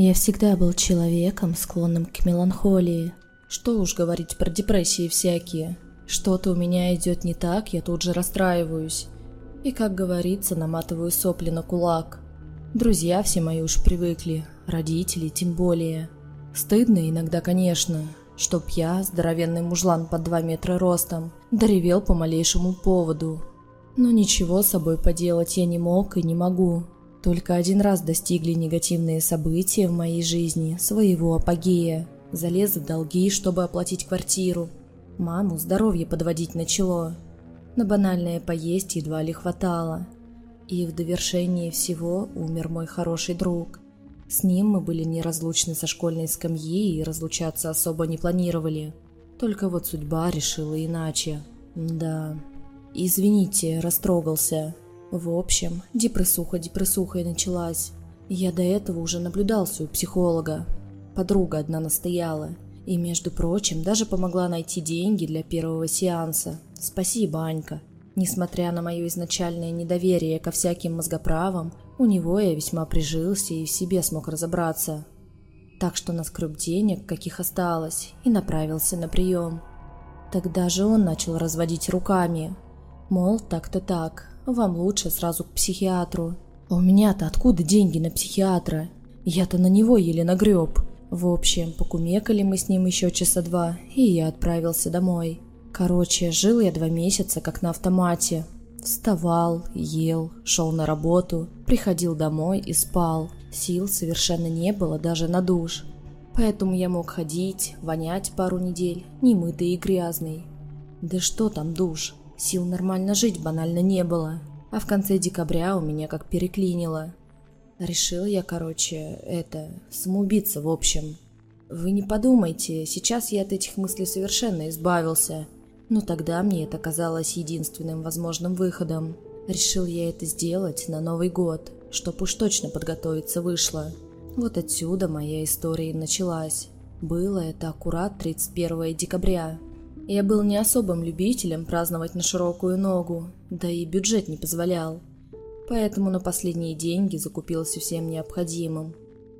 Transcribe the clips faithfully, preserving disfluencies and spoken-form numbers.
Я всегда был человеком, склонным к меланхолии. Что уж говорить про депрессии всякие. Что-то у меня идет не так, я тут же расстраиваюсь. И, как говорится, наматываю сопли на кулак. Друзья все мои уж привыкли, родители тем более. Стыдно иногда, конечно, чтоб я, здоровенный мужлан под два метра ростом, доревел по малейшему поводу. Но ничего с собой поделать я не мог и не могу. Только один раз достигли негативные события в моей жизни своего апогея. Залез в долги, чтобы оплатить квартиру. Маму здоровье подводить начало. На банальное поесть едва ли хватало. И в довершении всего умер мой хороший друг. С ним мы были неразлучны со школьной скамьи и разлучаться особо не планировали. Только вот судьба решила иначе. Да. Извините, растрогался. В общем, депрессуха-депрессуха и началась. Я до этого уже наблюдался у психолога. Подруга одна настояла. И, между прочим, даже помогла найти деньги для первого сеанса. Спасибо, Анька. Несмотря на мое изначальное недоверие ко всяким мозгоправам, у него я весьма прижился и в себе смог разобраться. Так что наскреб денег, каких осталось, и направился на прием. Тогда же он начал разводить руками. Мол, так-то так, вам лучше сразу к психиатру. А у меня-то откуда деньги на психиатра? Я-то на него еле нагреб. В общем, покумекали мы с ним еще часа два, и я отправился домой. Короче, жил я два месяца как на автомате. Вставал, ел, шел на работу, приходил домой и спал. Сил совершенно не было даже на душ. Поэтому я мог ходить, вонять пару недель, немытый и грязный. Да что там душ? Сил нормально жить банально не было. А в конце декабря у меня как переклинило. Решил я, короче, это, самоубиться в общем. Вы не подумайте, сейчас я от этих мыслей совершенно избавился. Но тогда мне это казалось единственным возможным выходом. Решил я это сделать на Новый год, чтоб уж точно подготовиться вышло. Вот отсюда моя история и началась. Было это аккурат тридцать первого декабря. Я был не особым любителем праздновать на широкую ногу, да и бюджет не позволял. Поэтому на последние деньги закупился всем необходимым.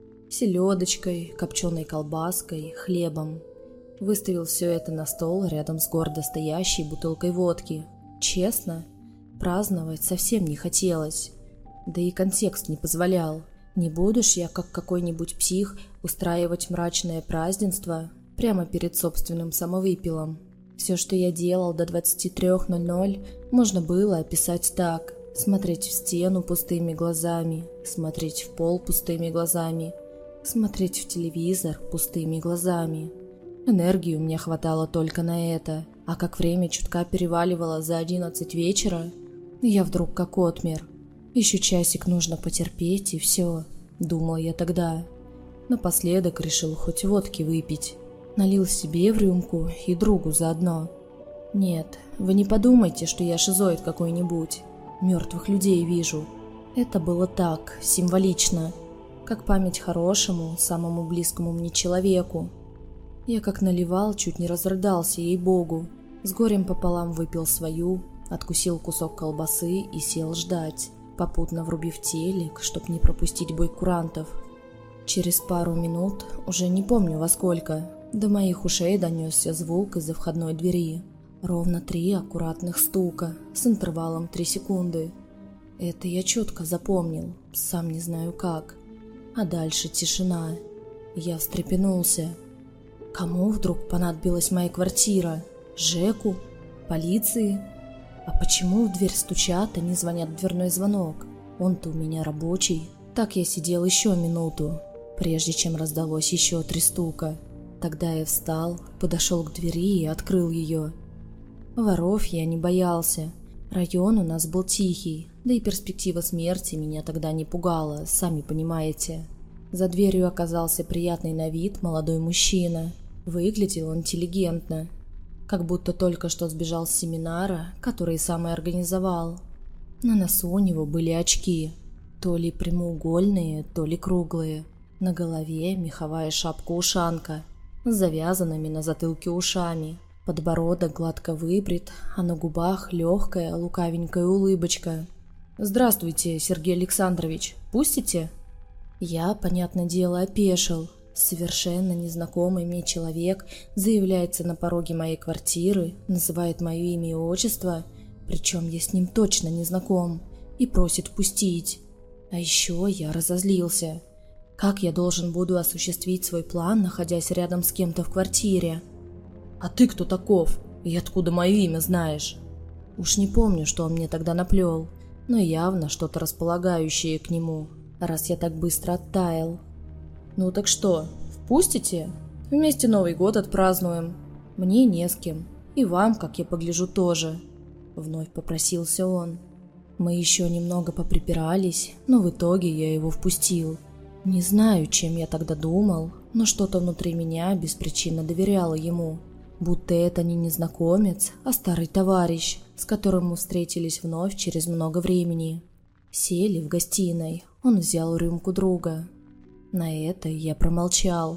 Селедочкой, копченой колбаской, хлебом. Выставил все это на стол рядом с гордо стоящей бутылкой водки. Честно, праздновать совсем не хотелось. Да и контекст не позволял. Не буду ж я, как какой-нибудь псих, устраивать мрачное празднество прямо перед собственным самовыпилом. Все, что я делал до двадцати трёх ноль-ноль, можно было описать так. Смотреть в стену пустыми глазами, смотреть в пол пустыми глазами, смотреть в телевизор пустыми глазами. Энергии у меня хватало только на это, а как время чутка переваливало за одиннадцать вечера, я вдруг как отмер. Еще часик нужно потерпеть и все, думал я тогда. Напоследок решил хоть водки выпить. Налил себе в рюмку и другу заодно. Нет, вы не подумайте, что я шизоид какой-нибудь. Мертвых людей вижу. Это было так, символично, как память хорошему, самому близкому мне человеку. Я как наливал, чуть не разрыдался, ей-богу. С горем пополам выпил свою, откусил кусок колбасы и сел ждать, попутно врубив телек, чтоб не пропустить бой курантов. Через пару минут, уже не помню во сколько, до моих ушей донесся звук из-за входной двери. Ровно три аккуратных стука с интервалом три секунды. Это я четко запомнил, сам не знаю как. А дальше тишина. Я встрепенулся. Кому вдруг понадобилась моя квартира? Жеку? Полиции? А почему в дверь стучат, а не звонят в дверной звонок? Он-то у меня рабочий. Так я сидел еще минуту, прежде чем раздалось еще три стука. Тогда я встал, подошел к двери и открыл ее. Воров я не боялся. Район у нас был тихий, да и перспектива смерти меня тогда не пугала, сами понимаете. За дверью оказался приятный на вид молодой мужчина. Выглядел он интеллигентно, как будто только что сбежал с семинара, который сам и организовал. На носу у него были очки, то ли прямоугольные, то ли круглые. На голове меховая шапка-ушанка с завязанными на затылке ушами. Подбородок гладко выбрит, а на губах легкая, лукавенькая улыбочка. «Здравствуйте, Сергей Александрович. Пустите?» Я, понятное дело, опешил. Совершенно незнакомый мне человек заявляется на пороге моей квартиры, называет мое имя и отчество, причем я с ним точно не знаком, и просит впустить. А еще я разозлился. Как я должен буду осуществить свой план, находясь рядом с кем-то в квартире? «А ты кто таков? И откуда мое имя знаешь?» Уж не помню, что он мне тогда наплел, но явно что-то располагающее к нему, раз я так быстро оттаял. «Ну так что, впустите? Вместе Новый год отпразднуем. Мне не с кем, и вам, как я погляжу, тоже», — вновь попросился он. Мы еще немного поприпирались, но в итоге я его впустил. Не знаю, чем я тогда думал, но что-то внутри меня беспричинно доверяло ему. Будто это не незнакомец, а старый товарищ, с которым мы встретились вновь через много времени. Сели в гостиной, он взял рюмку друга. На это я промолчал.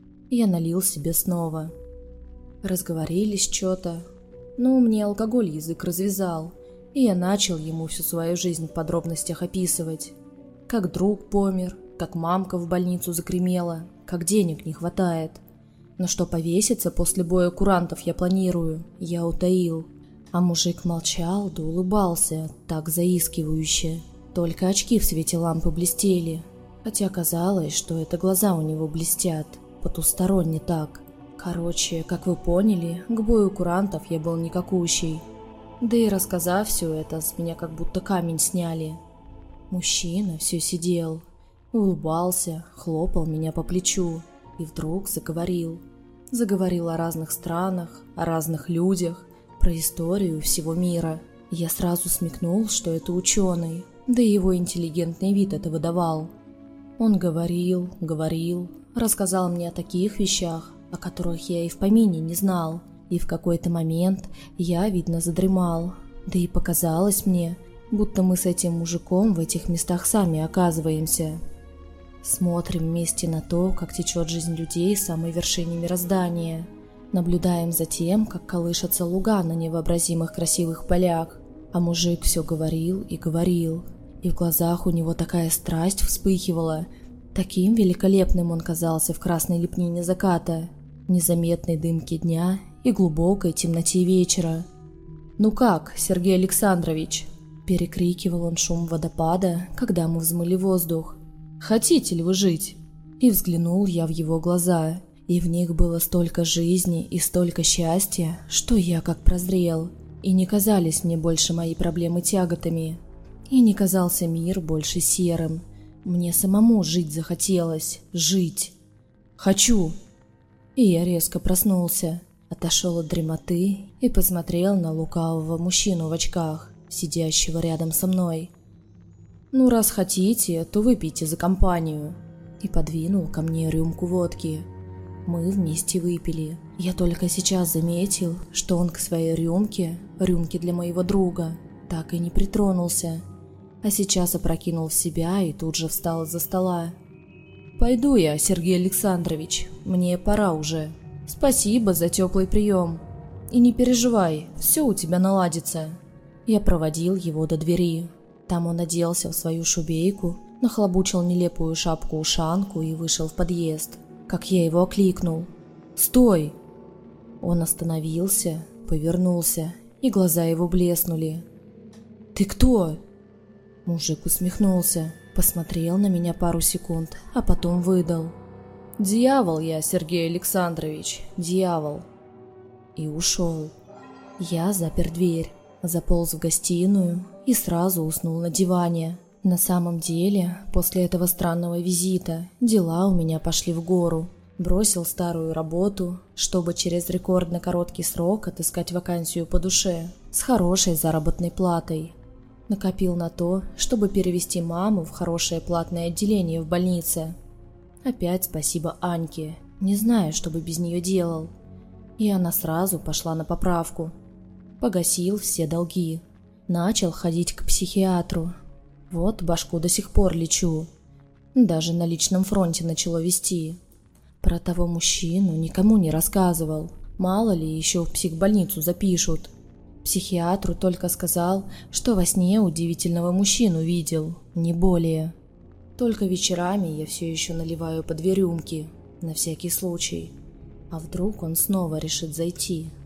Я налил себе снова. Разговорились что-то. Ну, мне алкоголь язык развязал, и я начал ему всю свою жизнь в подробностях описывать. Как друг помер, как мамка в больницу загремела, как денег не хватает. Но что повеситься после боя курантов я планирую, я утаил. А мужик молчал да улыбался, так заискивающе. Только очки в свете лампы блестели, хотя казалось, что это глаза у него блестят, потусторонне так. Короче, как вы поняли, к бою курантов я был никакущий. Да и рассказав все это, с меня как будто камень сняли. Мужчина все сидел, улыбался, хлопал меня по плечу и вдруг заговорил. Заговорил о разных странах, о разных людях, про историю всего мира. Я сразу смекнул, что это ученый, да и его интеллигентный вид это выдавал. Он говорил, говорил, рассказал мне о таких вещах, о которых я и в помине не знал. И в какой-то момент я, видно, задремал. Да и показалось мне, будто мы с этим мужиком в этих местах сами оказываемся. Смотрим вместе на то, как течет жизнь людей с самой вершины мироздания. Наблюдаем за тем, как колышатся луга на невообразимых красивых полях. А мужик все говорил и говорил. И в глазах у него такая страсть вспыхивала. Таким великолепным он казался в красной лепнине заката, незаметной дымке дня и глубокой темноте вечера. «Ну как, Сергей Александрович?» – перекрикивал он шум водопада, когда мы взмыли воздух. «Хотите ли вы жить?» И взглянул я в его глаза, и в них было столько жизни и столько счастья, что я как прозрел, и не казались мне больше мои проблемы тяготами, и не казался мир больше серым. Мне самому жить захотелось, жить. «Хочу!» И я резко проснулся, отошел от дремоты и посмотрел на лукавого мужчину в очках, сидящего рядом со мной. «Ну, раз хотите, то выпейте за компанию», и подвинул ко мне рюмку водки. Мы вместе выпили. Я только сейчас заметил, что он к своей рюмке, рюмке для моего друга, так и не притронулся, а сейчас опрокинул в себя и тут же встал из-за стола. «Пойду я, Сергей Александрович, мне пора уже. Спасибо за теплый прием. И не переживай, все у тебя наладится». Я проводил его до двери. Там он оделся в свою шубейку, нахлобучил нелепую шапку-ушанку и вышел в подъезд. Как я его окликнул. «Стой!» Он остановился, повернулся, и глаза его блеснули. «Ты кто?» Мужик усмехнулся, посмотрел на меня пару секунд, а потом выдал. «Дьявол я, Сергей Александрович, дьявол!» И ушел. Я запер дверь, заполз в гостиную и сразу уснул на диване. На самом деле, после этого странного визита, дела у меня пошли в гору. Бросил старую работу, чтобы через рекордно короткий срок отыскать вакансию по душе, с хорошей заработной платой. Накопил на то, чтобы перевести маму в хорошее платное отделение в больнице. Опять спасибо Аньке, не знаю, что бы без нее делал. И она сразу пошла на поправку. Погасил все долги. Начал ходить к психиатру. Вот башку до сих пор лечу. Даже на личном фронте начало вести. Про того мужчину никому не рассказывал. Мало ли, еще в психбольницу запишут. Психиатру только сказал, что во сне удивительного мужчину видел, не более. Только вечерами я все еще наливаю по две рюмки, на всякий случай. А вдруг он снова решит зайти?